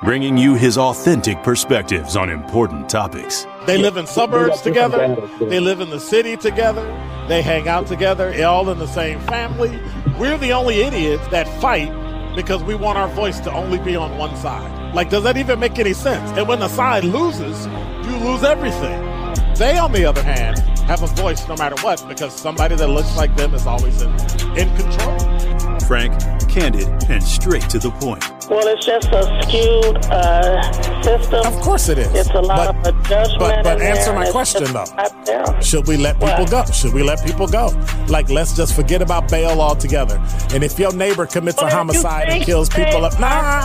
bringing you his authentic perspectives on important topics. They live in suburbs together. They live in the city together. They hang out together, all in the same family. We're the only idiots that fight because we want our voice to only be on one side. Like, does that even make any sense? And when the side loses, you lose everything. They, on the other hand, have a voice no matter what because somebody that looks like them is always in control. Frank, candid, and straight to the point. Well, it's just a skewed system. Of course it is. It's a lot of judgment. But answer my question, though. Should we let people go? Should we let people go? Like, let's just forget about bail altogether. And if your neighbor commits a homicide and kills people up,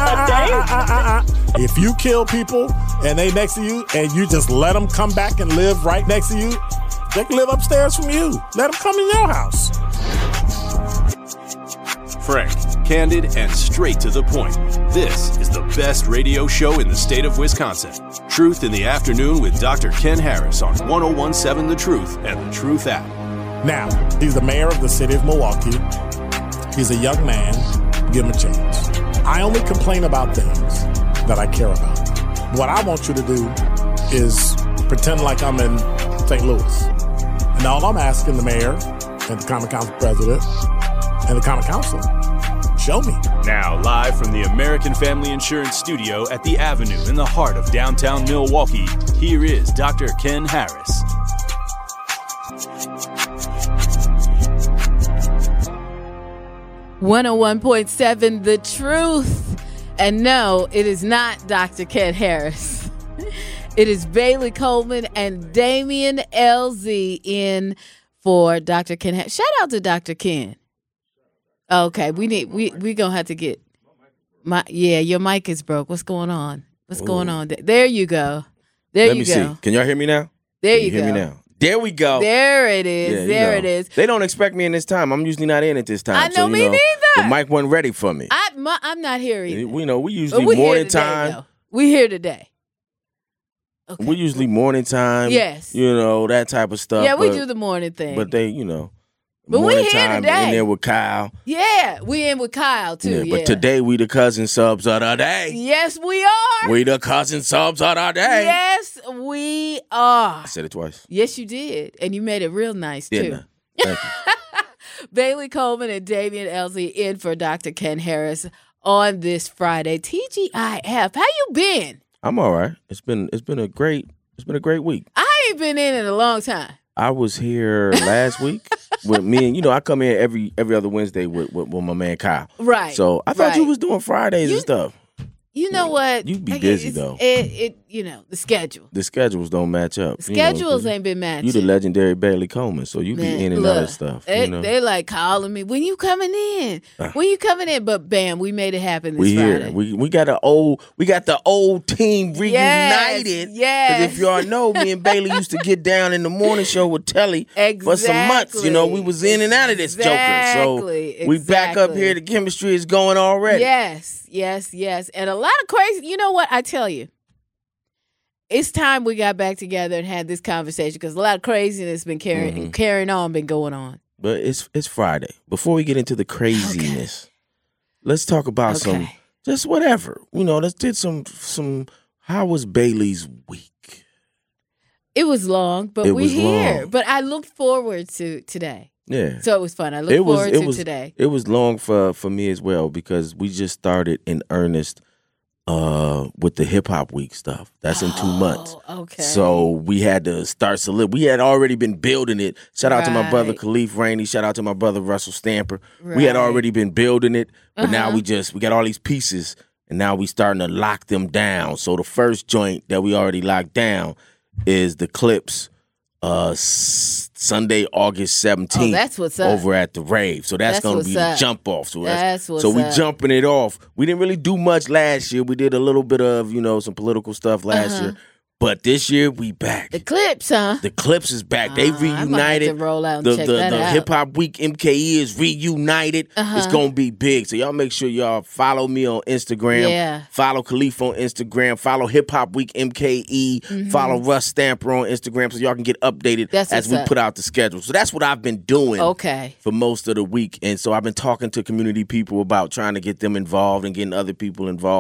if you kill people and they next to you and you just let them come back and live right next to you, they can live upstairs from you. Let them come in your house. Frank, candid, and straight to the point. This is the best radio show in the state of Wisconsin. Truth in the Afternoon with Dr. Ken Harris on 101.7 The Truth and The Truth app. Now, he's the mayor of the city of Milwaukee. He's a young man. Give him a chance. I only complain about things that I care about. What I want you to do is pretend like I'm in St. Louis. And all I'm asking the mayor and the Common Council president and the Common Council, show me. Now, live from the American Family Insurance Studio at the Avenue in the heart of downtown Milwaukee, here is Dr. Ken Harris. .7 The Truth. And no, it is not Dr. Ken Harris. It is Bailey Coleman and Damian LZ in for Dr. Ken Harris. Shout out to Dr. Ken. Okay, we gonna have to get your mic is broke. What's going on? Going on? There you go. Let me see. Can y'all hear me now? There you go. Hear me now? There we go. There it is. Yeah, it is. They don't expect me in this time. I'm usually not in at this time. I know, me neither. The mic wasn't ready for me. I'm not here either. We usually morning time. We here today. Okay. We usually morning time. Yes. That type of stuff. Yeah, we do the morning thing. But they, But we here time today. In there with Kyle. Yeah, we in with Kyle too. Yeah. But today we the cousin subs of the day. Yes, we are. We the cousin subs of the day. Yes, we are. I said it twice. Yes, you did, and you made it real nice too. Thank you. Bailey Coleman and Damian Elsie in for Dr. Ken Harris on this Friday. TGIF, how you been? I'm all right. It's been a great week. I ain't been in a long time. I was here last week with me and I come in every other Wednesday with my man Kyle. Right. So I thought you was doing Fridays and stuff. You know what? You be busy though. The schedule. The schedules don't match up. Schedules ain't been matching. You the legendary Bailey Coleman, so you be in and out of stuff. They like calling me. When you coming in? When you coming in? But bam, we made it happen this Friday. We got the old team reunited. Yes. Because if y'all know, me and Bailey used to get down in the morning show with Telly for some months. We was in and out of this joker. So we back up here. The chemistry is going already. Yes. And a lot of crazy. You know what? I tell you. It's time we got back together and had this conversation because a lot of craziness been carrying on, been going on. But it's Friday. Before we get into the craziness, let's talk about some just whatever. Let's did some. How was Bailey's week? It was long, but we're here. But I looked forward to today. Yeah. So it was fun. I look forward to today. It was long for me as well because we just started in earnest with the hip hop week stuff. That's in 2 months. Okay. So we had to start we had already been building it. Shout out to my brother Khalif Rainey. Shout out to my brother Russell Stamper. Right. We had already been building it, but now we got all these pieces and now we starting to lock them down. So the first joint that we already locked down is the Clips Sunday, August 17th. That's what's up. Over at the rave. So that's going to be the jump off. So we jumping it off. We didn't really do much last year. We did a little bit of, some political stuff last year. But this year we back. The Clips, huh? The Clips is back. They reunited. I might have to roll out and check that out. The Hip Hop Week MKE is reunited. It's gonna be big. So y'all make sure y'all follow me on Instagram. Yeah. Follow Khalif on Instagram. Follow Hip Hop Week MKE. Follow Russ Stamper on Instagram so y'all can get updated as we put out the schedule. So that's what I've been doing. For most of the week, and so I've been talking to community people about trying to get them involved and getting other people involved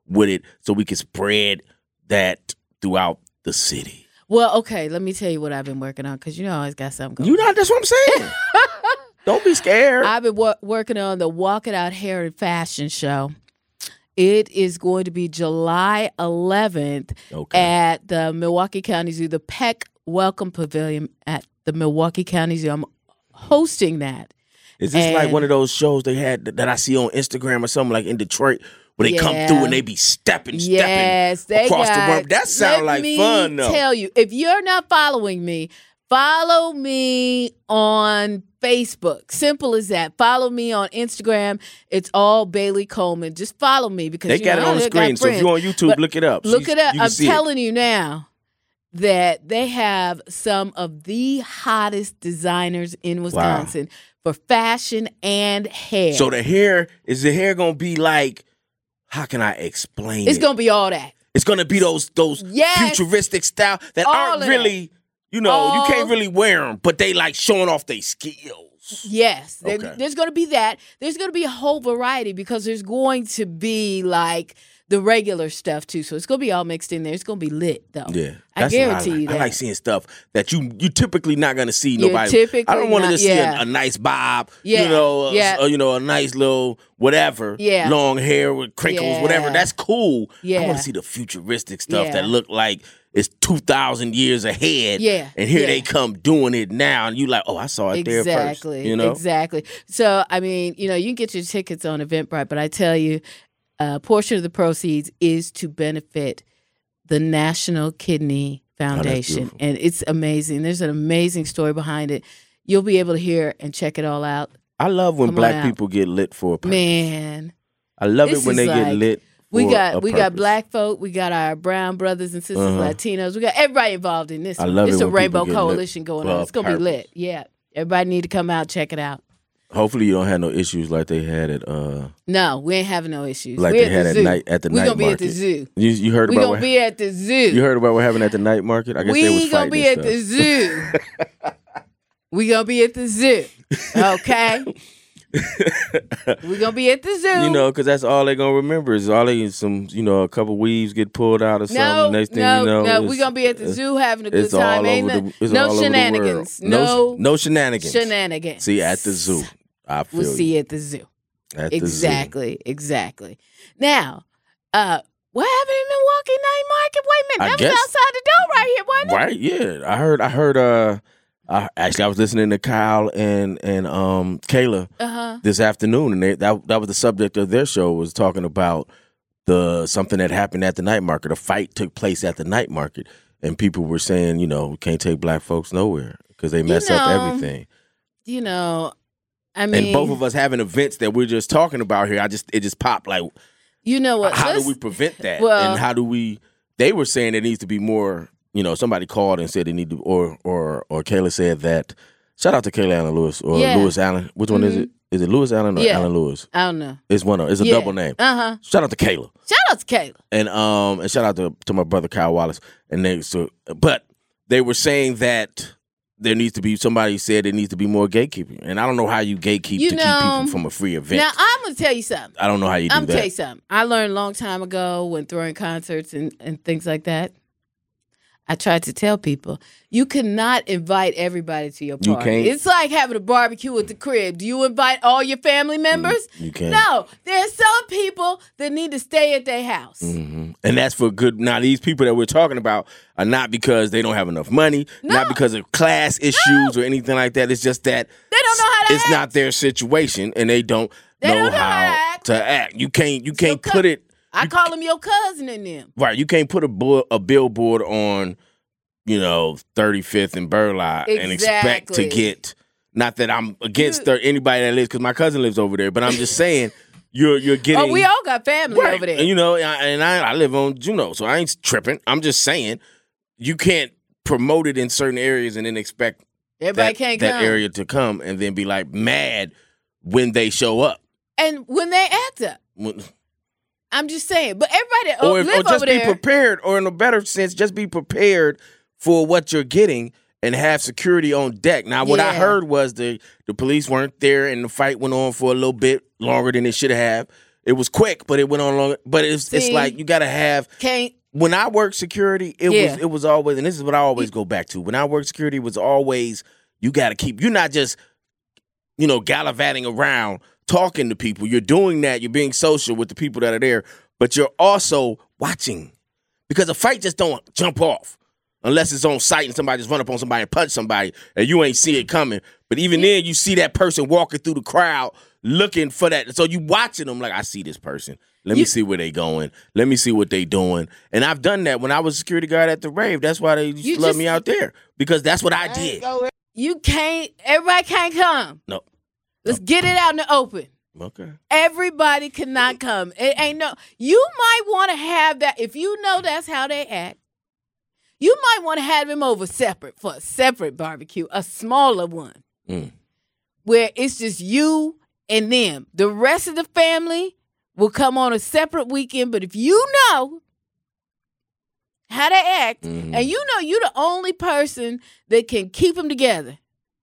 with it so we can spread that throughout the city. Well, okay, let me tell you what I've been working on, because I always got something going on. That's what I'm saying. Don't be scared. I've been working on the Walk It Out Hair and Fashion Show. It is going to be July 11th at the Milwaukee County Zoo, the Peck Welcome Pavilion at the Milwaukee County Zoo. I'm hosting that. Is this like one of those shows they had that I see on Instagram or something like in Detroit where they come through and they be stepping across the room? That sounds like fun, though. Let me tell you, if you're not following me, follow me on Facebook. Simple as that. Follow me on Instagram. It's all Bailey Coleman. Just follow me because they got it on the screen. So if you're on YouTube, look it up. Look it up. I'm telling you now that they have some of the hottest designers in Wisconsin for fashion and hair. So the hair going to be like, how can I explain it? It's going to be all that. It's going to be those futuristic style that aren't really, you can't really wear them, but they like showing off their skills. Yes. There's going to be that. There's going to be a whole variety because there's going to be like the regular stuff too. So it's going to be all mixed in there. It's going to be lit though. Yeah. I guarantee you that. I like seeing stuff that you typically not going to see nobody. I don't want to just see a nice bob, a nice little whatever, long hair with crinkles, whatever. That's cool. Yeah. I want to see the futuristic stuff that look like it's 2,000 years ahead. Yeah. And here they come doing it now. And you like, I saw it there first. Exactly. So, I mean, you can get your tickets on Eventbrite, but I tell you, a portion of the proceeds is to benefit the National Kidney Foundation. And it's amazing. There's an amazing story behind it. You'll be able to hear and check it all out. I love when black people get lit for a purpose. Man. I love it when they get lit for a purpose. We got black folk. We got our brown brothers and sisters, Latinos. We got everybody involved in this. It's a rainbow coalition going on. It's going to be lit. Yeah. Everybody need to come out, check it out. Hopefully you don't have no issues like they had at No, we ain't having no issues. Like they had at the night market. We're gonna be at the zoo. You heard about We're gonna be at the zoo. You heard about what happened at the night market? I guess they was gonna be at the zoo. We gonna be at the zoo. Okay. We're gonna be at the zoo. Because that's all they're gonna remember is a couple weaves get pulled out or something. Next thing you know, we're gonna be at the zoo having a good time. Ain't no shenanigans. No shenanigans. Shenanigans. See, at the zoo. We'll see you at the zoo. Exactly. Now, what happened in Milwaukee Night Market? Wait a minute, that was outside the door right here, wasn't it? Right, yeah. I was listening to Kyle and Kayla this afternoon, and that was the subject of their show, was talking about something that happened at the night market. A fight took place at the night market, and people were saying, we can't take black folks nowhere because they mess up everything. I mean, and both of us having events that we're just talking about here, it just popped like, what? How do we prevent that? And how do we? They were saying there needs to be more. Somebody called and said they need to, or Kayla said that. Shout out to Kayla Allen Lewis or Lewis Allen. Which one is it? Is it Lewis Allen or Allen Lewis? I don't know. It's one of. It's a double name. Shout out to Kayla. And shout out to my brother Kyle Wallace. But they were saying that there needs to be, somebody said there needs to be more gatekeeping. And I don't know how you gatekeep to keep people from a free event. Now, I'm going to tell you something. I don't know how you do that. I'm going to tell you something. I learned a long time ago when throwing concerts and things like that. I tried to tell people, you cannot invite everybody to your party. You can't. It's like having a barbecue at the crib. Do you invite all your family members? You can't. No. There's some people that need to stay at their house. Mm-hmm. And that's for good. Now, these people that we're talking about are not because they don't have enough money, not because of class issues or anything like that. It's just that they don't know how to act. It's not their situation, and they don't know how to act. You can't put it. I call him your cousin in them. Right. You can't put a billboard on, 35th and Burleigh and expect to get, not that I'm against anybody that lives, because my cousin lives over there, but I'm just saying you're getting. Oh, we all got family over there. And, I live on Juneau, so I ain't tripping. I'm just saying you can't promote it in certain areas and then expect that area to come and then be like mad when they show up. And when they act up. I'm just saying, but everybody live or just over there. Be prepared, or in a better sense, just be prepared for what you're getting and have security on deck. Now, what I heard was the police weren't there, and the fight went on for a little bit longer than it should have, It was quick, but it went on longer. But it's like you got to have. When I worked security, it was always, and this is what I always go back to. When I worked security, it was always you got to keep. You're not just gallivanting around talking to people. You're doing that. You're being social with the people that are there, but you're also watching because a fight just don't jump off unless it's on sight and somebody just run up on somebody and punch somebody and you ain't see it coming. But even then, you see that person walking through the crowd looking for that. So you watching them like, I see this person. Let me see where they going. Let me see what they doing. And I've done that when I was a security guard at the rave. That's why they used to love me out there because that's what I did. Everybody can't come. No. Let's get it out in the open. Okay. Everybody cannot come. It ain't you might want to have that. If you know that's how they act, you might want to have them over separate for a separate barbecue, a smaller one, where it's just you and them. The rest of the family will come on a separate weekend. But if you know how they act, and you know you're the only person that can keep them together.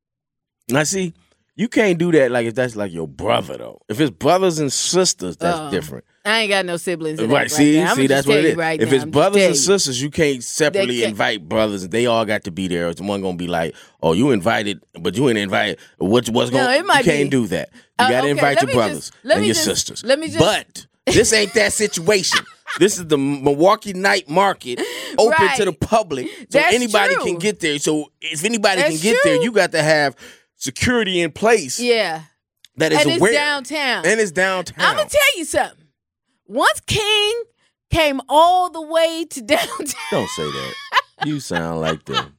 Now, see, you can't do that like if that's like your brother, though. If it's brothers and sisters, that's different. I ain't got no siblings. Right, see, that's what it is. If it's brothers and sisters, you can't separately invite brothers. They all got to be there. It's one going to be like, oh, you invited, but you ain't invited. What's going on? You can't do that. You got to invite your brothers and your sisters. But this ain't that situation. This is the Milwaukee night market open to the public. So anybody can get there. So if anybody can get there, you got to have security in place. Yeah. That is aware. And it's downtown. I'm going to tell you something. Once King came all the way to downtown. Don't say that. You sound like them.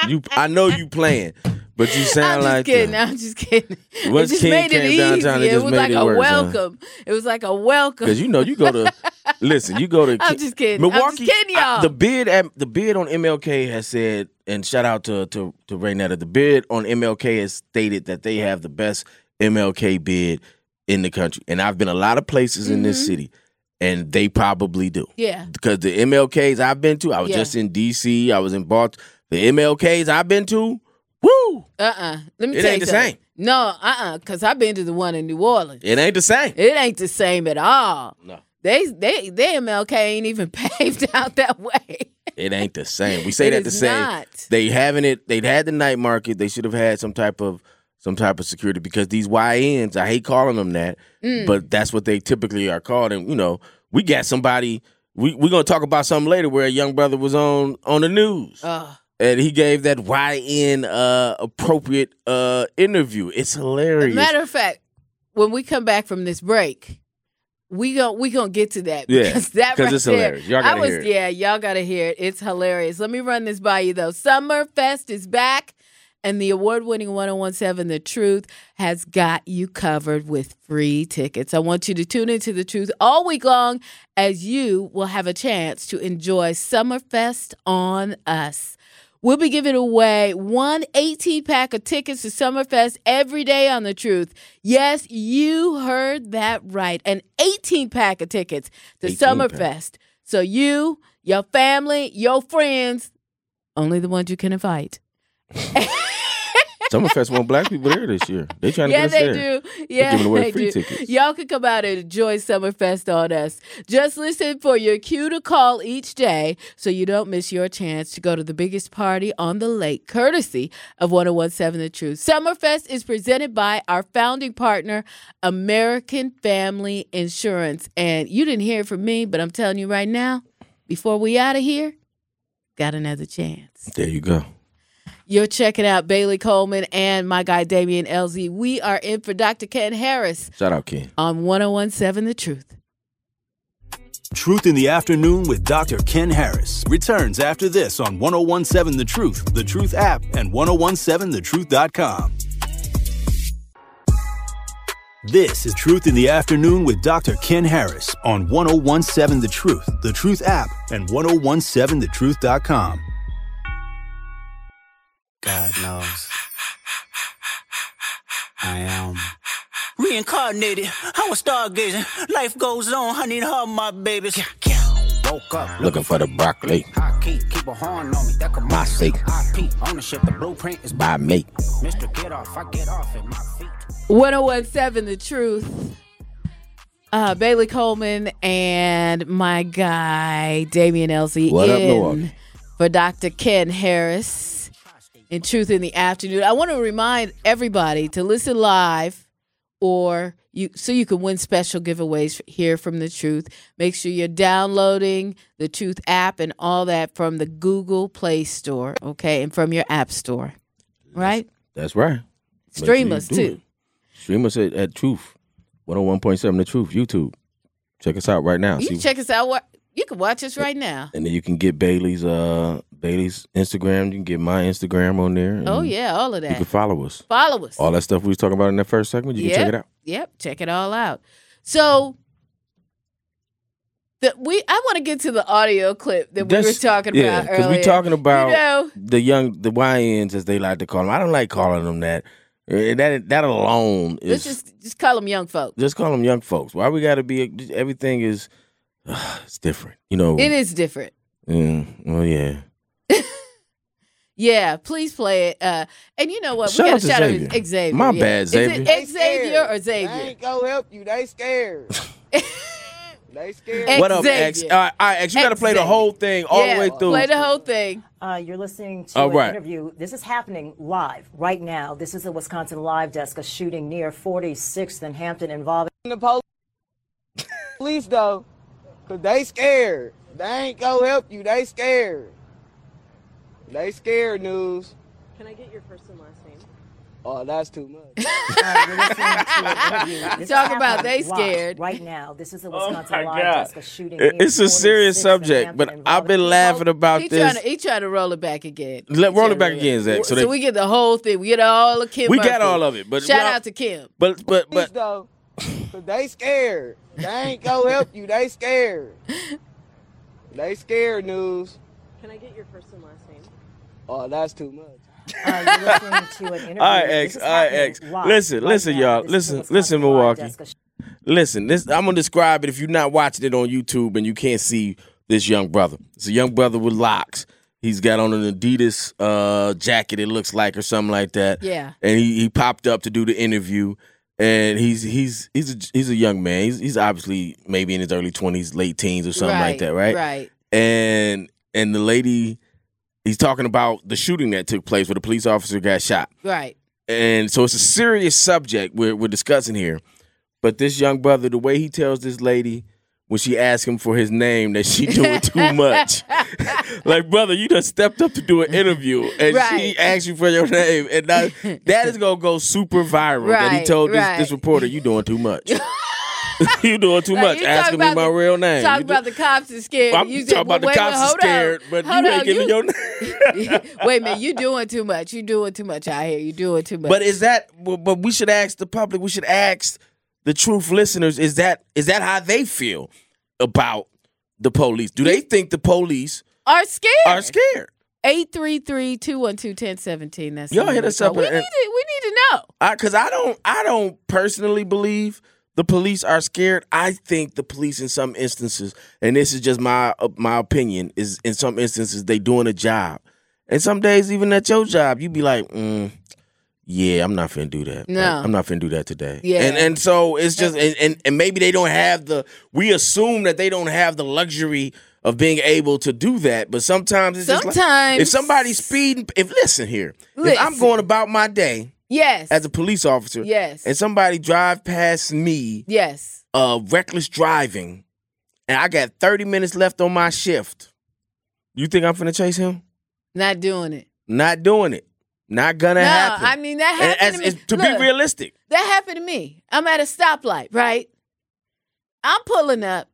I know you playing, but you sound like them. I'm just kidding. Once it just King made it came downtown, easy. it just made it worse. Welcome. It was like a welcome. Because you go to you go to I'm just kidding. Milwaukee. I'm just kidding, y'all. The bid on MLK has said, and shout out to Ray Netta, the bid on MLK has stated that they have the best MLK bid in the country. And I've been a lot of places in this city. And they probably do. Yeah. Because the MLKs I've been to, I was just in D.C., I was in Baltimore. The MLKs I've been to, woo! Let me tell you it ain't the same. No, because I've been to the one in New Orleans. It ain't the same. It ain't the same at all. No. They MLK ain't even paved out that way. It ain't the same. We say that the same. They having it. They'd had the night market. They should have had some type of security because these YNs, I hate calling them that, but that's what they typically are called. And, we got somebody, we're going to talk about something later where a young brother was on the news. And he gave that YN appropriate interview. It's hilarious. Matter of fact, when we come back from this break, we gonna get to that because it's hilarious. Y'all gotta hear it. Yeah, y'all gotta hear it. It's hilarious. Let me run this by you though. Summerfest is back. And the award-winning 1017 The Truth has got you covered with free tickets. I want you to tune into The Truth all week long as you will have a chance to enjoy Summerfest on us. We'll be giving away one 18-pack of tickets to Summerfest every day on The Truth. Yes, you heard that right. An 18-pack of tickets to Summerfest. So you, your family, your friends, only the ones you can invite. Summerfest want black people there this year. They trying to get us there. Yeah, they do. Yeah, giving away they free do. tickets. Y'all can come out and enjoy Summerfest on us. Just listen for your cue to call each day so you don't miss your chance to go to the biggest party on the lake, courtesy of 1017 The Truth. Summerfest is presented by our founding partner, American Family Insurance. And you didn't hear it from me, but I'm telling you right now, before we out of here, got another chance. There you go. You're checking out Bailey Coleman and my guy Damian LZ. We are in for Dr. Ken Harris. Shout out, Ken. On 1017 The Truth. Truth in the Afternoon with Dr. Ken Harris returns after this on 1017 The Truth app, and 1017thetruth.com. This is Truth in the Afternoon with Dr. Ken Harris on 1017 The Truth app, and 1017thetruth.com. God knows I am reincarnated. I was stargazing. Life goes on. I need her, my babies. Woke up looking for the broccoli. Keep a horn on me. That could my sake. Ownership, the blueprint is by me. Mr. Get Off, I get off at my feet. 1017 The Truth. Bailey Coleman and my guy, Damian Elsie, What up, Milwaukee? For Dr. Ken Harris in Truth in the Afternoon. I want to remind everybody to listen live so you can win special giveaways here from The Truth. Make sure you're downloading the Truth app and all that from the Google Play Store, okay, and from your app store, right? That's right. Stream us, too. Stream us at Truth, 101.7 The Truth, YouTube. Check us out right now. You can check us out. You can watch us right now. And then you can get Bailey's Instagram. You can get my Instagram on there. Oh, yeah, all of that. You can follow us. Follow us. All that stuff we was talking about in that first segment, you can check it out. Yep, check it all out. So, I want to get to the audio clip that we were talking about earlier. Because we're talking about the YNs, as they like to call them. I don't like calling them that. That alone is... Let's just call them young folks. Just call them young folks. Why we got to be... Everything is... it's different. It is different. Well, yeah. Yeah, please play it. And you know what? Shout we got to to shout Xavier. out Xavier. My bad, Xavier. Is it Xavier or Xavier? They ain't gonna help you. They scared. They scared. What up, X? All right, X, you got to play the whole thing all the way through. Play the whole thing. You're listening to an interview. This is happening live right now. This is the Wisconsin Live Desk, a shooting near 46th and Hampton involving the police, though, because they scared. They ain't gonna help you. They scared. They scared, News. Can I get your first and last name? Oh, that's too much. You're listening to an interview. Talk about they scared. Right now, this is the Wisconsin Live Desk, a shooting. It's a serious subject, but I've been laughing about this. He trying to roll it back again. Roll it back again, Zach. So we get the whole thing. We get all of Kim. We Murphy. got all of it. But shout out to Kim. But though, they scared. They ain't gonna help you. They scared. They scared, News. Can I get your first and last name? Oh, that's too much. You're listening to an interview. All right, X. Listen, y'all. Listen, Milwaukee. Listen, I'm gonna describe it if you're not watching it on YouTube and you can't see this young brother. It's a young brother with locks. He's got on an Adidas jacket, it looks like, or something like that. Yeah. And he popped up to do the interview. And he's a young man. He's obviously maybe in his early 20s, late teens, or something like that, right? Right. And the lady, he's talking about the shooting that took place where the police officer got shot. Right. And so it's a serious subject we're discussing here. But this young brother, the way he tells this lady when she asks him for his name that she doing too much. Like, brother, you just stepped up to do an interview and she asked you for your name. And that is going to go super viral. That he told this reporter, you doing too much. You doing too much. Asking me my real name. Talk about the cops are scared. I'm talking about the cops are scared, but you ain't giving your name. Wait a minute, you doing too much. You doing too much out here. You doing too much. But we should ask the public, we should ask the Truth listeners, is that how they feel about the police? Do they think the police are scared? 833-212-1017. That's y'all hit us up. We need to know. Because I don't personally believe the police are scared. I think the police in some instances, and this is just my opinion, is in some instances they doing a job. And some days, even at your job, you be like, yeah, I'm not finna do that. No. I'm not finna do that today. Yeah. And so it's just, and maybe they don't have we assume that they don't have the luxury of being able to do that. But sometimes it's just like, if somebody's speeding, if I'm going about my day. Yes. As a police officer. Yes. And somebody drive past me. Yes. Reckless driving. And I got 30 minutes left on my shift. You think I'm finna chase him? Not doing it. Not doing it. Not gonna happen. I mean, that happened to me. To be realistic. That happened to me. I'm at a stoplight, right? I'm pulling up.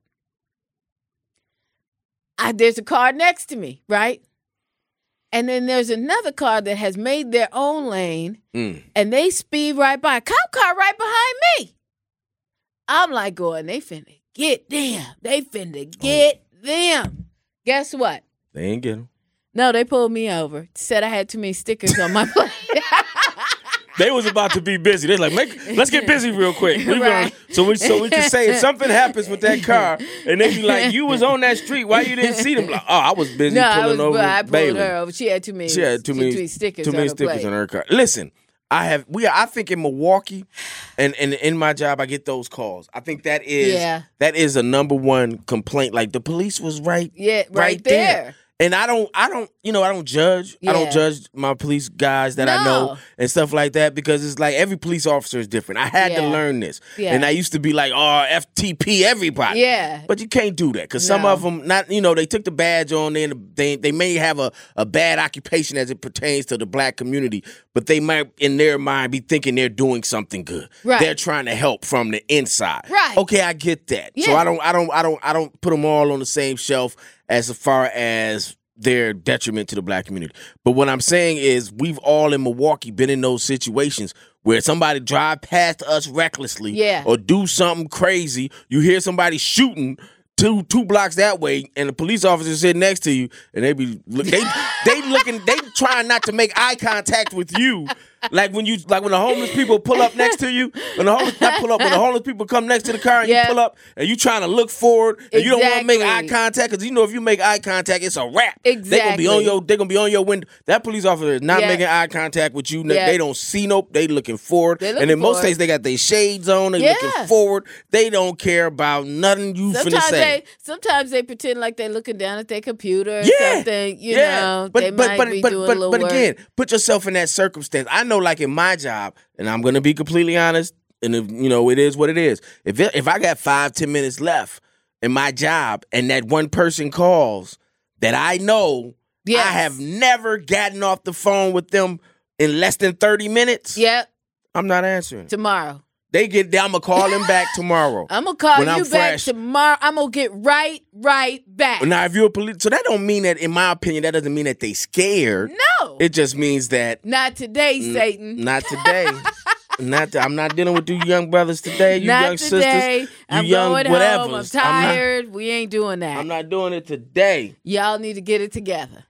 There's a car next to me, right? And then there's another car that has made their own lane, and they speed right by. A cop car right behind me. I'm like going, they finna get them. They finna get them. Guess what? They ain't get them. No, they pulled me over. Said I had too many stickers on my plate. They was about to be busy. They're like, let's get busy real quick. So we can say if something happens with that car, and they be like, you was on that street, why you didn't see them? Like, oh, I was busy pulling over I pulled Bailey. her over. She had too many stickers on her car. Listen, I think in Milwaukee and in my job I get those calls. I think that is a number one complaint. Like the police was right there. And I don't judge. Yeah. I don't judge my police guys that I know and stuff like that because it's like every police officer is different. I had to learn this. Yeah. And I used to be like, FTP everybody. Yeah. But you can't do that because some of them, they took the badge on there and they may have a bad occupation as it pertains to the black community, but they might in their mind be thinking they're doing something good. Right. They're trying to help from the inside. Right. Okay, I get that. Yeah. So I don't put them all on the same shelf as far as their detriment to the black community. But what I'm saying is we've all in Milwaukee been in those situations where somebody drive past us recklessly or do something crazy. You hear somebody shooting two blocks that way and the police officer sitting next to you and they trying not to make eye contact with you. Like when the homeless people pull up next to you, when the homeless people come next to the car and you pull up and you trying to look forward and you don't want to make eye contact because if you make eye contact, it's a wrap. Exactly. They're gonna be on your window. That police officer is not making eye contact with you. They don't see they looking forward. And in most states they got their shades on, they looking forward. They don't care about nothing you finna say. Sometimes they pretend like they're looking down at their computer or something. You know, they might be doing a little work. But again, put yourself in that circumstance. I know, like in my job, and I'm going to be completely honest, and it is what it is. If I got 5-10 minutes left in my job, and that one person calls that I know, I have never gotten off the phone with them in less than 30 minutes. Yep, I'm not answering tomorrow. I'm going to call them back tomorrow. I'm going to call you back tomorrow. I'm going to get right back. Now, if you're a police, so that don't mean that, in my opinion, that doesn't mean that they scared. No. It just means that. Not today, Satan. Not today. I'm not dealing with you young brothers today, you young sisters. I'm going home. I'm tired. We ain't doing that. I'm not doing it today. Y'all need to get it together.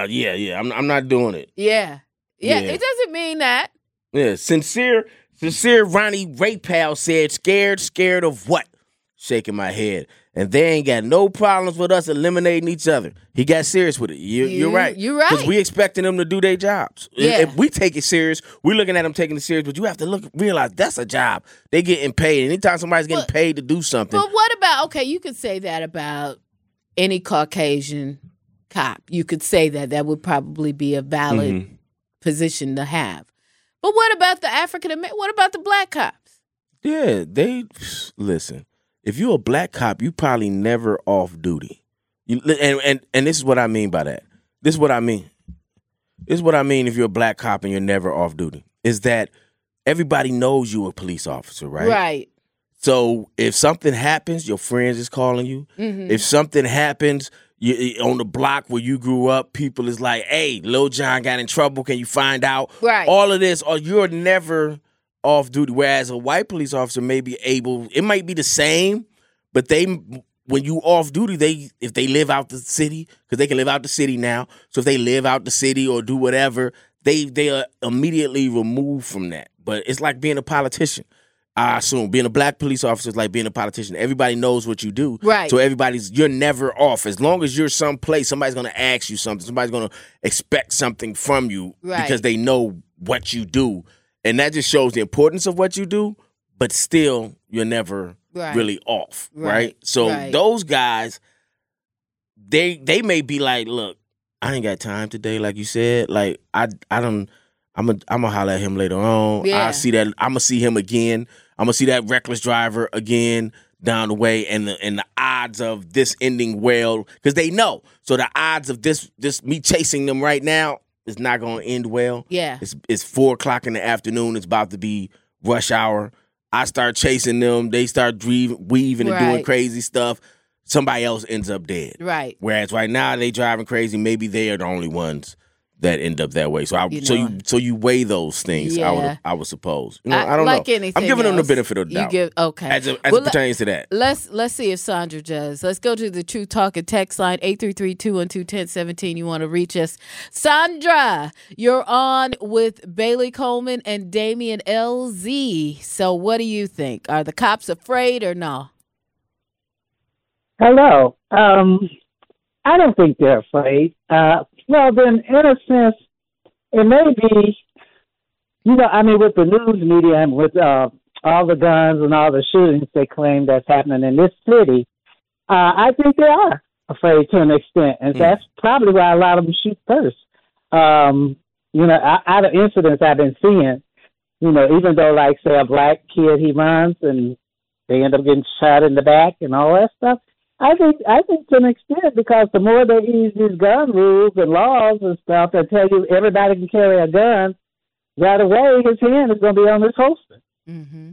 I'm not doing it. Yeah. It doesn't mean that. Yeah. Sincere Ronnie Raypal said, scared of what? Shaking my head. And they ain't got no problems with us eliminating each other. He got serious with it. You're right. You're right. Because we expecting them to do their jobs. Yeah. If we take it serious, we're looking at them taking it serious, but you have to realize that's a job. They getting paid. Anytime somebody's getting paid to do something. But what about, you could say that about any Caucasian cop. You could say that would probably be a valid position to have. But what about the African-American? What about the black cops? Yeah, listen. If you're a black cop, you probably never off duty. And this is what I mean by that. This is what I mean. This is what I mean if you're a black cop and you're never off duty. Is that everybody knows you a police officer, right? Right. So if something happens, your friends is calling you. Mm-hmm. If something happens on the block where you grew up, people is like, hey, Lil John got in trouble. Can you find out? Right. All of this, or you're never off duty. Whereas a white police officer may be able, it might be the same, but when you off duty, if they live out the city, because they can live out the city now. So if they live out the city or do whatever, they are immediately removed from that. But it's like being a politician. I assume being a black police officer is like being a politician. Everybody knows what you do. Right. So you're never off. As long as you're someplace, somebody's going to ask you something. Somebody's going to expect something from you because they know what you do. And that just shows the importance of what you do, but still you're never really off. Right. So those guys, they may be like, look, I ain't got time today, like you said. Like I'm gonna holler at him later on. Yeah. I'm gonna see him again. I'm gonna see that reckless driver again down the way, and the odds of this ending well, because they know. So the odds of this me chasing them right now is not gonna end well. Yeah, it's 4:00 in the afternoon. It's about to be rush hour. I start chasing them. They start weaving and doing crazy stuff. Somebody else ends up dead. Right. Whereas right now they driving crazy. Maybe they are the only ones that end up that way. So you weigh those things. Yeah. I would suppose. I don't know. I'm giving them the benefit of the doubt. As it pertains to that. Let's see if Sandra does. Let's go to the True Talk and text line 833-212-1017. You want to reach us, Sandra? You're on with Bailey Coleman and Damian LZ. So what do you think? Are the cops afraid or no? Hello. I don't think they're afraid. Well, then, in a sense, it may be with the news media and with all the guns and all the shootings they claim that's happening in this city, I think they are afraid to an extent, and that's probably why a lot of them shoot first. Out of incidents I've been seeing, even though, like, say, a black kid, he runs and they end up getting shot in the back and all that stuff, I think to an extent, because the more they ease these gun rules and laws and stuff that tell you everybody can carry a gun, right away his hand is going to be on his holster. Mm-hmm.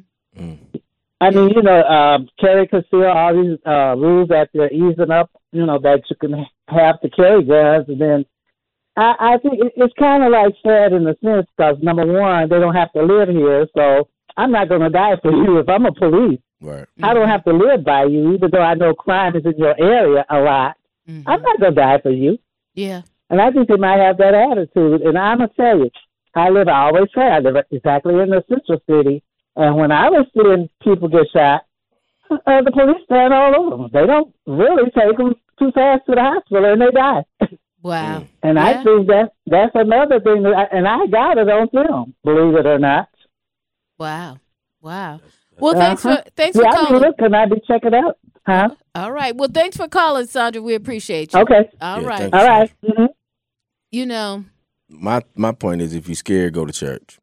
Carry, conceal, all these rules that they're easing up, that you can have to carry guns. And then I think it's kind of like sad in a sense because, number one, they don't have to live here. So I'm not going to die for you if I'm a police. Right. I don't have to live by you, even though I know crime is in your area a lot. Mm-hmm. I'm not going to die for you. Yeah. And I think they might have that attitude. And I'm going to tell you, I always say I live exactly in the central city. And when I was seeing people get shot, the police stand all over them. They don't really take them too fast to the hospital, and they die. Wow. And I think that's another thing, and I got it on film, believe it or not. Wow. Well, thanks for calling. Look, can I be check it out? Huh? All right. Well, thanks for calling, Sandra. We appreciate you. Okay. All right. All right. Mm-hmm. My point is, if you're scared, go to church.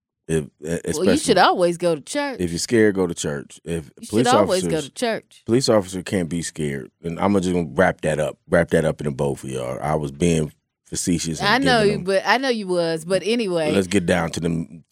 You should always go to church. If you're scared, go to church. If you should always go to church. Police officer can't be scared, and I'm just gonna wrap that up in both of y'all. I was being facetious. I know you was, but anyway. Let's get down to the meat.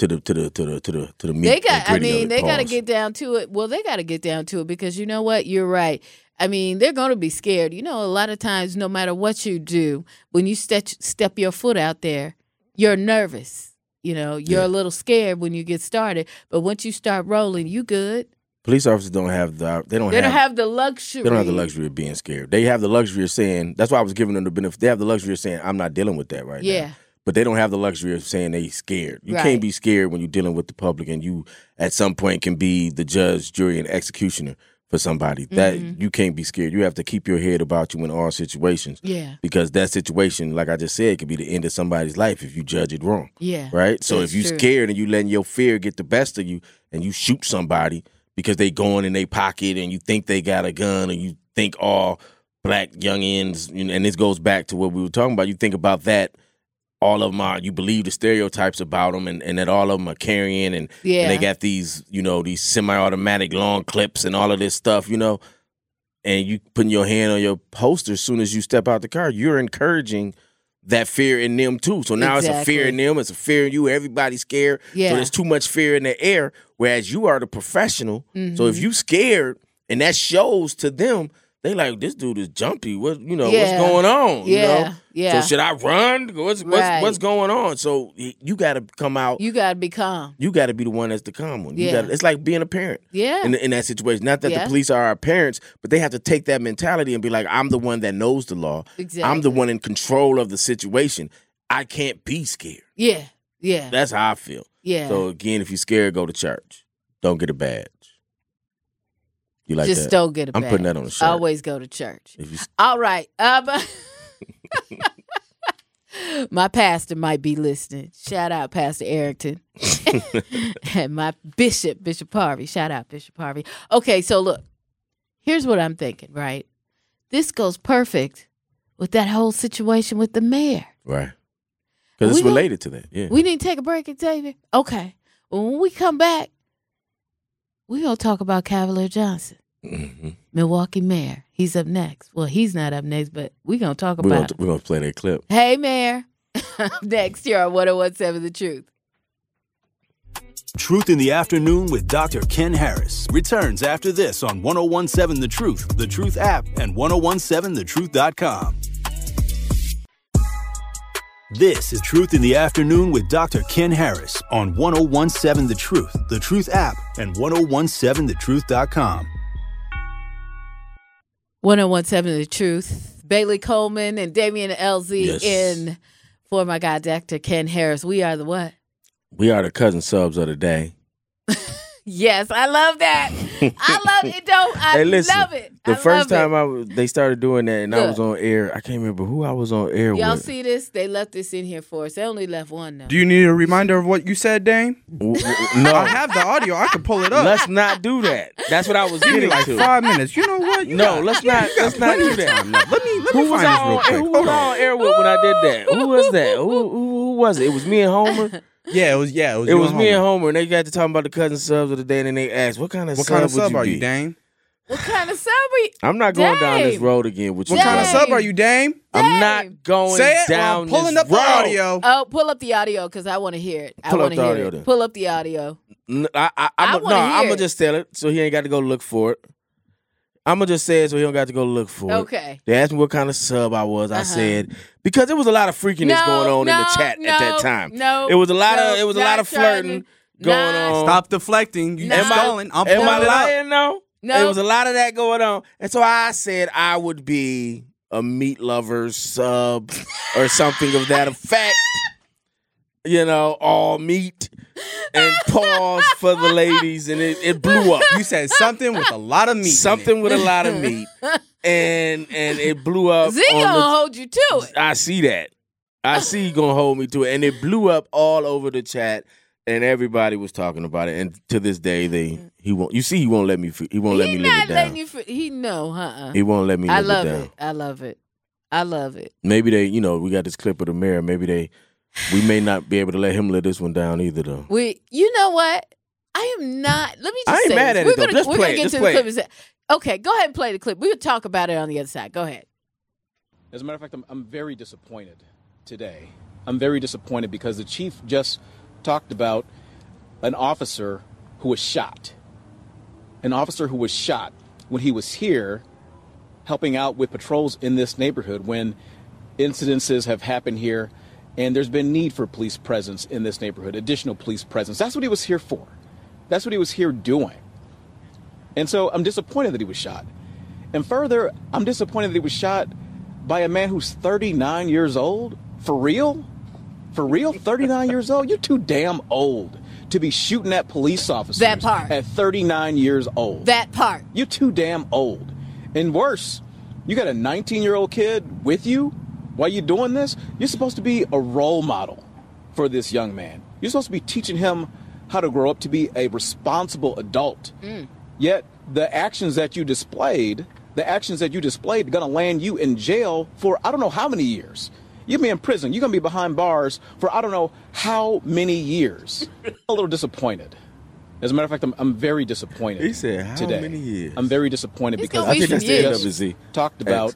They got to get down to it. Well, they got to get down to it because you know what? You're right. I mean, they're going to be scared. A lot of times, no matter what you do, when you step your foot out there, you're nervous. You're a little scared when you get started, but once you start rolling, you good. Police officers don't have the luxury. They don't have the luxury of being scared. They have the luxury of saying, that's why I was giving them the benefit. They have the luxury of saying, I'm not dealing with that right now. But they don't have the luxury of saying they scared. You can't be scared when you're dealing with the public, and you at some point can be the judge, jury, and executioner for somebody. That you can't be scared. You have to keep your head about you in all situations. Yeah. Because that situation, like I just said, could be the end of somebody's life if you judge it wrong. Yeah. Right? So if you're scared and you letting your fear get the best of you and you shoot somebody because they going in their pocket and you think they got a gun, or you think all black youngins, and this goes back to what we were talking about, you think about that, all of them you believe the stereotypes about them, and that all of them are carrying, and they got these, these semi-automatic long clips and all of this stuff, and you putting your hand on your holster as soon as you step out the car, you're encouraging that fear in them too. So now it's a fear in them, it's a fear in you, everybody's scared. Yeah. So there's too much fear in the air, whereas you are the professional. Mm-hmm. So if you scared and that shows to them, they like, this dude is jumpy. What's going on? Yeah. So should I run? What's going on? So you got to come out. You got to be calm. You got to be the one that's the calm one. It's like being a parent. Yeah. In that situation, not that the police are our parents, but they have to take that mentality and be like, I'm the one that knows the law. Exactly. I'm the one in control of the situation. I can't be scared. Yeah. Yeah. That's how I feel. Yeah. So again, if you're scared, go to church. Don't get a badge. You like just that? Don't get a badge. I'm putting that on the shirt. Always go to church. All right. My pastor might be listening. Shout out Pastor Arrington. And my Bishop Harvey. Shout out Bishop Harvey. Okay, so look. Here's what I'm thinking, right? This goes perfect with that whole situation with the mayor. Right. Because it's related to that. Yeah. We need to take a break, Xavier? Okay. Well, when we come back, we're going to talk about Cavalier Johnson, Milwaukee mayor. He's up next. Well, he's not up next, but we're going to talk about it. We're going to play that clip. Hey, Mayor. Next here on 101.7 The Truth. Truth in the Afternoon with Dr. Ken Harris returns after this on 101.7 The Truth app, and 1017thetruth.com. This is Truth in the Afternoon with Dr. Ken Harris on 1017 The Truth app, and 1017thetruth.com. 1017 The Truth. Bailey Coleman and Damian LZ in for my guy, Dr. Ken Harris. We are the what? We are the cousin subs of the day. Yes, I love that. I love it. Hey, listen, love it. The first time they started doing that and I was on air, I can't remember who I was on air with. Y'all see this? They left this in here for us. They only left one now. Do you need a reminder of what you said, Dame? No. I have the audio. I can pull it up. Let's not do that. That's what I was getting like to. 5 minutes. You know what? Let's not do that. Let me Who was find this real quick. Who was on air with when I did that? Who was that? Who was it? It was me and Homer. Yeah, it was. It was me and Homer, and they got to talking about the cousin subs of the day, and then they asked, "What kind of sub are you, Dame? What kind of sub are you? I'm not going down this road again with you. What kind of sub are you, Dame? I'm not going down this road. Pulling up the audio. Oh, pull up the audio because I want to hear it. Pull up the audio then. Pull up the audio. I'm gonna just tell it so he ain't got to go look for it. I'm going to just say it so he don't got to go look for it. Okay. They asked me what kind of sub I was. I said, because there was a lot of freakiness going on in the chat at that time. It was a lot of flirting going on. Stop deflecting. You stalling. I'm am pulling I it lying, up. No. There was a lot of that going on. And so I said I would be a meat lover sub or something of that effect. You know, all meat. And pause for the ladies, and it blew up. You said something with a lot of meat. Something with a lot of meat, and it blew up. Z gonna hold you to it. I see that. I see you gonna hold me to it, and it blew up all over the chat, and everybody was talking about it. And to this day, he won't. You see, he won't let me. He won't let me live it down. He He won't let me. I live love it down. it. I love it. I love it. Maybe we got this clip of the mayor. Maybe we may not be able to let him live this one down either, though. You know what? I am not. Let me just say I ain't mad at it, though. Let's play it. Get to the clip. Okay, go ahead and play the clip. We'll talk about it on the other side. Go ahead. As a matter of fact, I'm very disappointed today. I'm very disappointed because the chief just talked about an officer who was shot. An officer who was shot when he was here helping out with patrols in this neighborhood when incidences have happened here. And there's been need for police presence in this neighborhood, additional police presence. That's what he was here for. That's what he was here doing. And so I'm disappointed that he was shot. And further, I'm disappointed that he was shot by a man who's 39 years old. For real? For real? 39 years old? You're too damn old to be shooting at police officers that part. At 39 years old. That part. You're too damn old. And worse, you got a 19-year-old kid with you. While you're doing this, you're supposed to be a role model for this young man. You're supposed to be teaching him how to grow up to be a responsible adult. Yet the actions that you displayed are going to land you in jail for I don't know how many years. You'll be in prison. You're going to be behind bars for I don't know how many years. A little disappointed. As a matter of fact, I'm very disappointed. He said, how today. many years? I'm very disappointed because I think that's the end of it, Z. Talked about...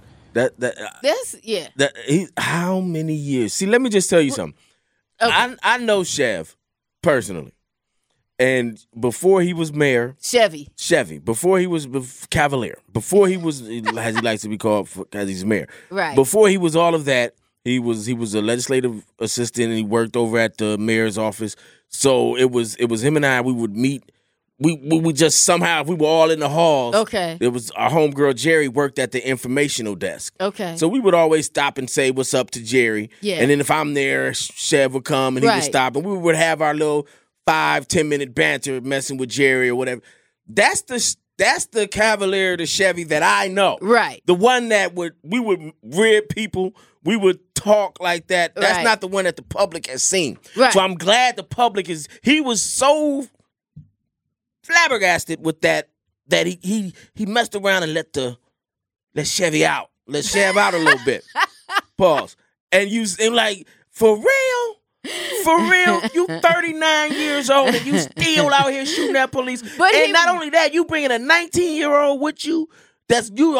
How many years? See, let me just tell you something. Okay. I know Chev personally, and before he was mayor, Chevy. Before he was Cavalier, before he was, as he likes to be called, because he's mayor. Right. Before he was all of that, he was a legislative assistant, and he worked over at the mayor's office. So it was him and I. We would meet. We would just somehow, if we were all in the halls. Okay. It was our homegirl Jerry worked at the informational desk. Okay. So we would always stop and say what's up to Jerry. Yeah. And then if I'm there, Chev would come and he would stop, and we would have our little 5-10 minute banter messing with Jerry or whatever. That's the Cavalier, the Chevy that I know. Right. The one that we would rib people. We would talk like that. That's not the one that the public has seen. Right. So I'm glad the public he was so flabbergasted with that he messed around and let Chevy out. Let Chev out a little bit. Pause. And like, for real, you 39 years old and you still out here shooting at police. And not only that, you bringing a 19-year-old with you. That's your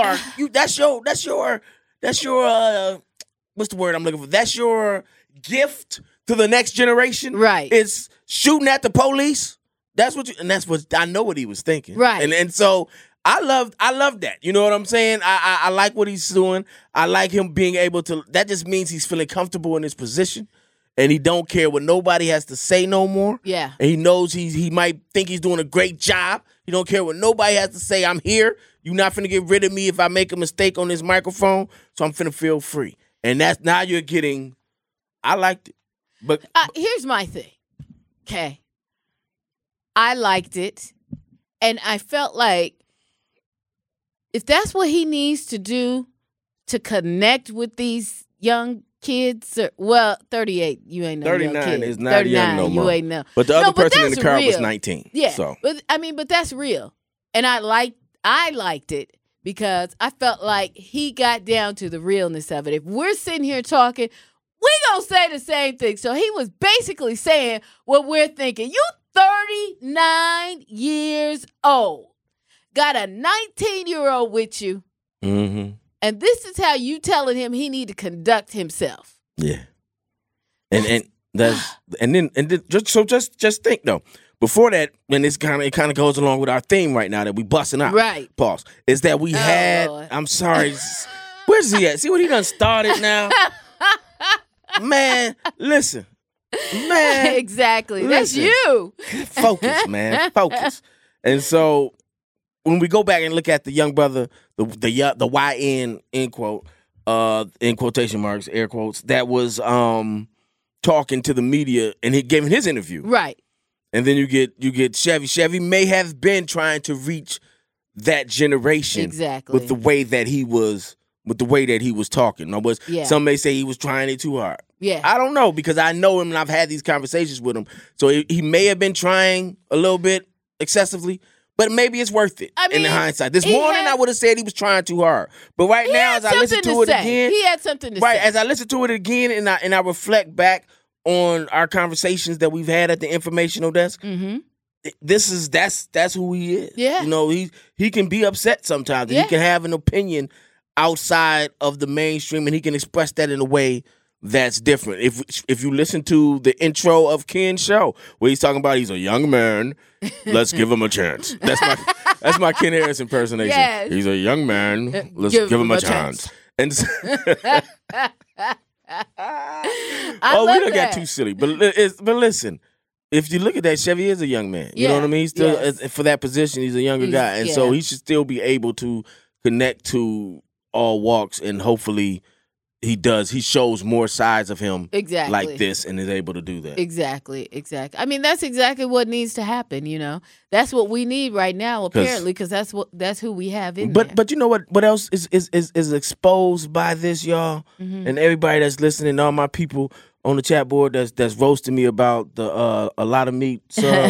what's the word I'm looking for? That's your gift to the next generation. Right. It's shooting at the police. That's what I know what he was thinking. Right. And so I love that. You know what I'm saying? I like what he's doing. I like him being able to, that just means he's feeling comfortable in his position and he don't care what nobody has to say no more. Yeah. And he knows he might think he's doing a great job. He don't care what nobody has to say. I'm here. You're not finna get rid of me if I make a mistake on this microphone. So I'm finna feel free. And that's now you're getting, I liked it. But here's my thing. Okay. I liked it. And I felt like if that's what he needs to do to connect with these young kids, 38, you ain't no 39 young kid. is not 39, young no more. You ain't no. But the other person in the car real. was 19. Yeah, So. but that's real. And I liked it because I felt like he got down to the realness of it. If we're sitting here talking, we gonna say the same thing. So he was basically saying what we're thinking. You 39 years old, got a 19-year-old with you, and this is how you telling him he need to conduct himself. Yeah, and just think though. Before that, and it kind of goes along with our theme right now that we busting out. Right. Pause. Is that we had? Lord. I'm sorry. Where's he at? See what he done started now. Man, listen. Man. Exactly. Listen. That's you. Focus, man. Focus. And so when we go back and look at the young brother, the YN, end quote, in quotation marks, air quotes, that was talking to the media and he gave his interview. Right. And then you get Chevy. Chevy may have been trying to reach that generation exactly with the way that he was talking. Some may say he was trying it too hard. Yeah. I don't know because I know him and I've had these conversations with him. So he may have been trying a little bit excessively, but maybe it's worth it in hindsight. This morning I would have said he was trying too hard. But right now as I listen to it again. He had something to say. Right, as I listen to it again and I reflect back on our conversations that we've had at the informational desk, that's who he is. Yeah. You know, he can be upset sometimes. Yeah. He can have an opinion outside of the mainstream and he can express that in a way that's different. If you listen to the intro of Ken's show, where he's talking about he's a young man, let's give him a chance. That's my Ken Harris impersonation. Yes. He's a young man, let's give him a chance. And so, we don't get too silly. But listen, if you look at that, Chevy is a young man. You know what I mean? He's still for that position, he's a younger guy. And so he should still be able to connect to all walks, and hopefully he does. He shows more sides of him like this and is able to do that. Exactly. I mean, that's exactly what needs to happen, you know. That's what we need right now, apparently, because that's who we have in there. But you know what else is exposed by this, y'all? And everybody that's listening, all my people on the chat board that's roasting me about the a lot of meat sub.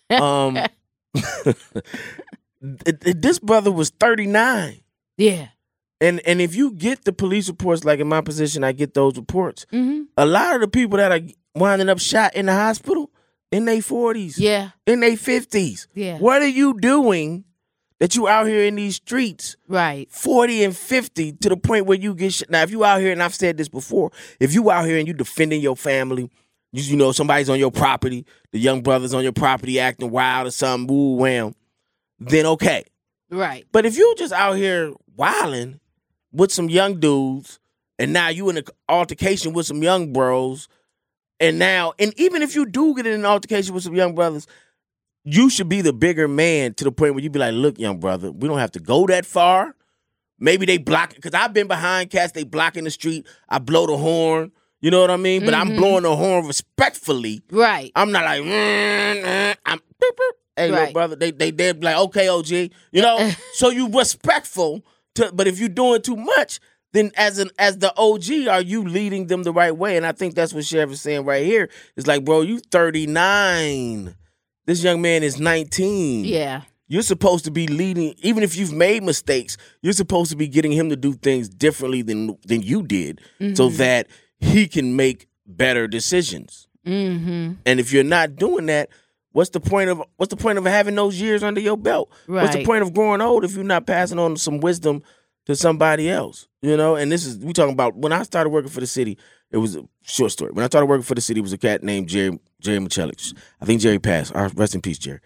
This brother was 39. Yeah. And if you get the police reports, like in my position, I get those reports. A lot of the people that are winding up shot in the hospital in their 40s, in their 50s. Yeah. What are you doing that you out here in these streets, right? 40 and 50 to the point where you get shot? Now, if you out here, and I've said this before, if you out here and you defending your family, you know somebody's on your property, the young brother's on your property acting wild or something, woo wham, then okay, right? But if you just out here wilding with some young dudes, and now you in an altercation with some young bros, and even if you do get in an altercation with some young brothers, you should be the bigger man to the point where you be like, look, young brother, we don't have to go that far. Maybe they block it, because I've been behind cats, they blocking the street, I blow the horn, you know what I mean? But I'm blowing the horn respectfully. Right. I'm not like, I'm, hey, little brother, they be like, okay, OG, you know? So you respectful. But if you're doing too much, then as the OG, are you leading them the right way? And I think that's what Sheriff is saying right here. It's like, bro, you 39. This young man is 19. Yeah. You're supposed to be leading, even if you've made mistakes, you're supposed to be getting him to do things differently than you did, so that he can make better decisions. And if you're not doing that, what's the point of having those years under your belt? Right. What's the point of growing old if you're not passing on some wisdom to somebody else? You know, and we talking about when I started working for the city. It was a short story. When I started working for the city, it was a cat named Jerry Michelich. I think Jerry passed. Rest in peace, Jerry.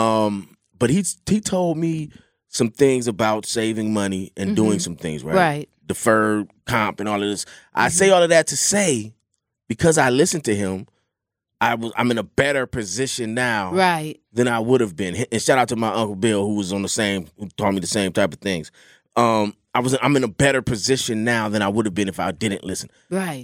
But he told me some things about saving money and doing some things, right? Right. Deferred comp and all of this. I say all of that to say, because I listened to him, I'm in a better position now, right, than I would have been. And shout out to my Uncle Bill, who taught me the same type of things. I'm in a better position now than I would have been if I didn't listen. Right.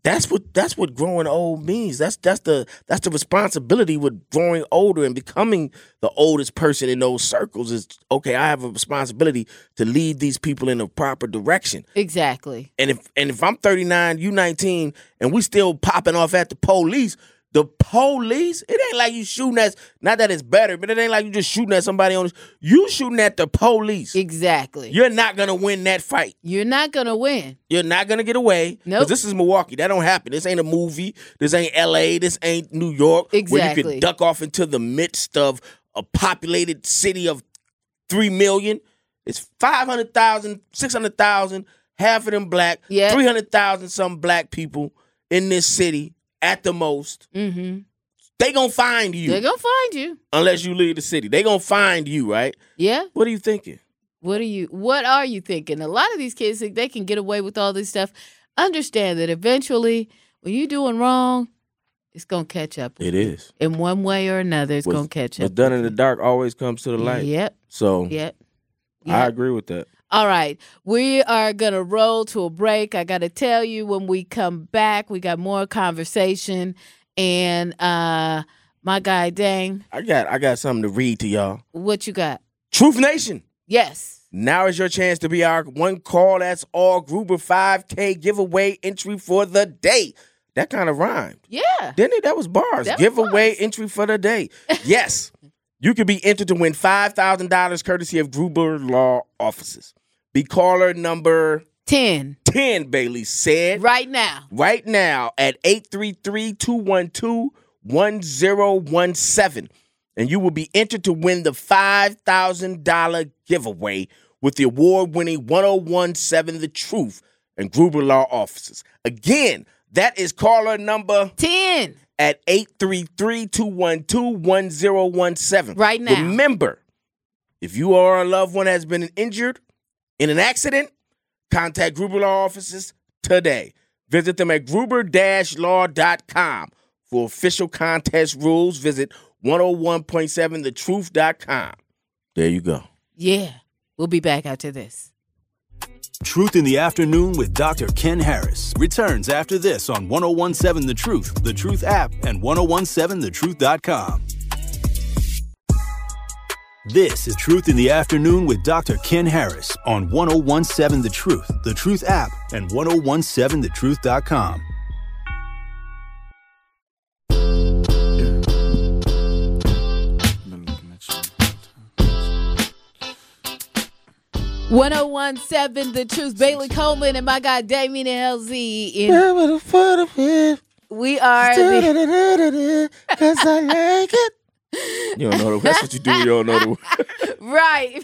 That's what growing old means. That's the responsibility with growing older and becoming the oldest person in those circles is, okay, I have a responsibility to lead these people in the proper direction. Exactly. And if I'm 39, you 19, and we still popping off at the police, it ain't like you shooting at, not that it's better, but it ain't like you just shooting at somebody on this. You shooting at the police. Exactly. You're not going to win that fight. You're not going to win. You're not going to get away. Nope. Because this is Milwaukee. That don't happen. This ain't a movie. This ain't L.A. This ain't New York. Exactly. Where you can duck off into the midst of a populated city of 3 million. It's 500,000, 600,000, half of them black, 300,000 some black people in this city. At the most, they gonna find you. They gonna find you unless you leave the city. They gonna find you, right? Yeah. What are you thinking? What are you thinking? A lot of these kids think they can get away with all this stuff. Understand that eventually, when you're doing wrong, it's gonna catch up. It is in one way or another. It's gonna catch up. What's done in the dark always comes to the light. Yep. So yep. I agree with that. All right. We are going to roll to a break. I got to tell you, when we come back, we got more conversation. And my guy, Dame. I got something to read to y'all. What you got? Truth Nation. Yes. Now is your chance to be our one call, that's all Gruber 5K giveaway entry for the day. That kind of rhymed. Yeah. Didn't it? That was bars. Giveaway entry for the day. Yes. You could be entered to win $5,000 courtesy of Gruber Law Offices. Be caller number 10. 10, Bailey said. Right now. Right now at 833-212-1017. And you will be entered to win the $5,000 giveaway with the award-winning 1017 The Truth and Gruber Law Offices. Again, that is caller number 10 at 833-212-1017. Right now. Remember, if you or a loved one has been injured in an accident, contact Gruber Law Offices today. Visit them at gruber-law.com. For official contest rules, visit 101.7thetruth.com. There you go. Yeah. We'll be back after this. Truth in the Afternoon with Dr. Ken Harris returns after this on 1017 The Truth, The Truth app, and 1017thetruth.com. This is Truth in the Afternoon with Dr. Ken Harris on 1017 The Truth, The Truth app, and 1017thetruth.com. .1017 The Truth, Bailey Coleman and my guy Damien LZ. We are the... Cause I like it. You don't know that's what you do. You don't know the right.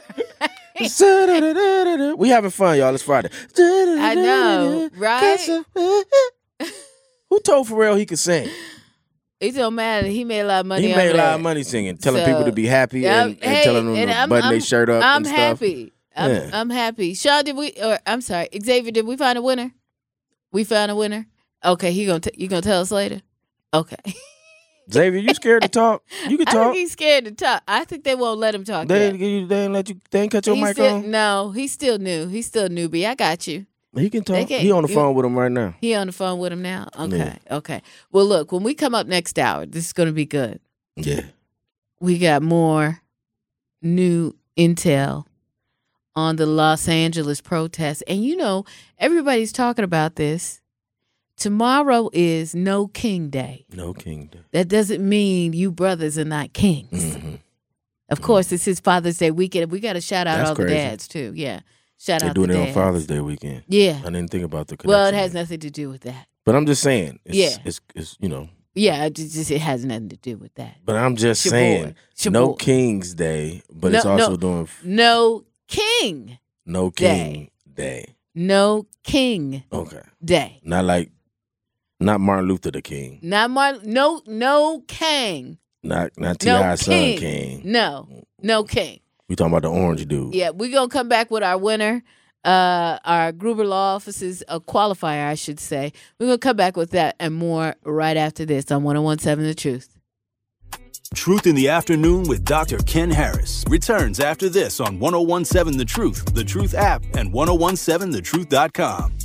We having fun, y'all. It's Friday. I know, right? Who told Pharrell he could sing? It don't matter. He made a lot of money. He made a lot of money singing, telling people to be happy and telling them to button their shirt up. I'm and happy. Stuff. I'm happy. Sean, I'm sorry, Xavier, did we find a winner? We found a winner. Okay, you gonna tell us later? Okay. Xavier, you scared to talk? You can talk. I think he's scared to talk. I think they won't let him talk. They ain't cut your mic on? No, he's still new. He's still newbie. I got you. He can talk. He on the phone with him right now. He on the phone with him now? Okay. Yeah. Okay. Well, look, when we come up next hour, this is going to be good. Yeah. We got more new intel on the Los Angeles protests. And you know, everybody's talking about this. Tomorrow is No King Day. No King Day. That doesn't mean you brothers are not kings. Mm-hmm. Of course, it's his Father's Day weekend. We got to shout out all the dads, too. Yeah. Shout out the dads. They're doing it on Father's Day weekend. Yeah. I didn't think about the connection. Well, it has nothing to do with that. But I'm just saying. It's you know. Yeah, it has nothing to do with that. But I'm just saying, no King's Day, but it's also doing... No King No King Day. No King Day. Not Martin Luther the King. Not Martin. No King. Not T.I.'s son King. No King. We talking about the orange dude. Yeah, we're going to come back with our winner, our Gruber Law Offices, a qualifier, I should say. We're going to come back with that and more right after this on 1017 The Truth. Truth in the Afternoon with Dr. Ken Harris returns after this on 1017 The Truth, The Truth app, and 1017thetruth.com.